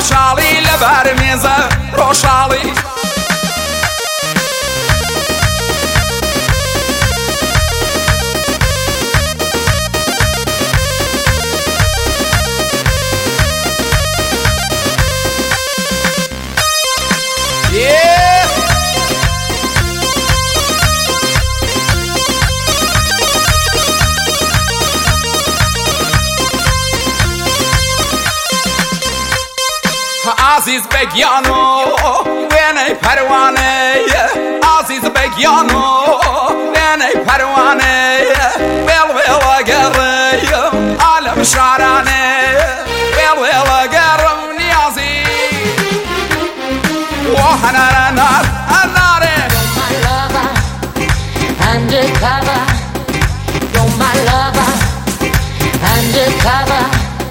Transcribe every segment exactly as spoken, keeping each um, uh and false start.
ڕۆژاڵی لەبەر مێزە ڕۆژاڵی عزیز بگیانو وینی پروانه عزیز بگیانو وینی پروانه ویل ویل اگری عالم شعرانه ویل ویل اگرم نیازی وحنا نار الناره Undercover, you're my lover. Undercover.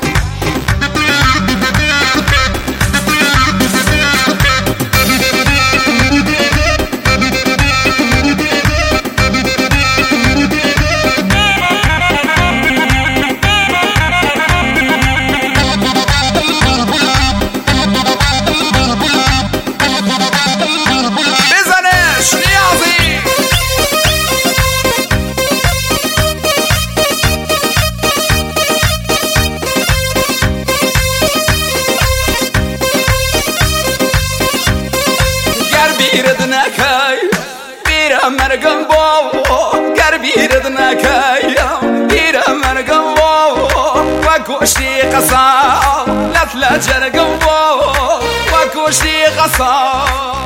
بيرا مرقم بو قربي ردناكاي بيرا مرقم بو وكوشتي قصام لا تلا جرقم بو وكوشتي قصام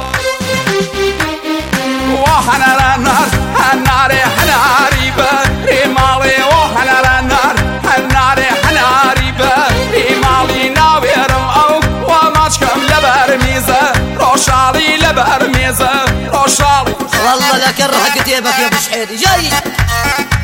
وحنا النار النار حناري بريمالي وحنا النار النار حناري بريمالي ناويرم او وماشكم لبر ميزه روشالي لبر ميزه روشالي والله لك الرح كتيبك يا ابو شحيري جاي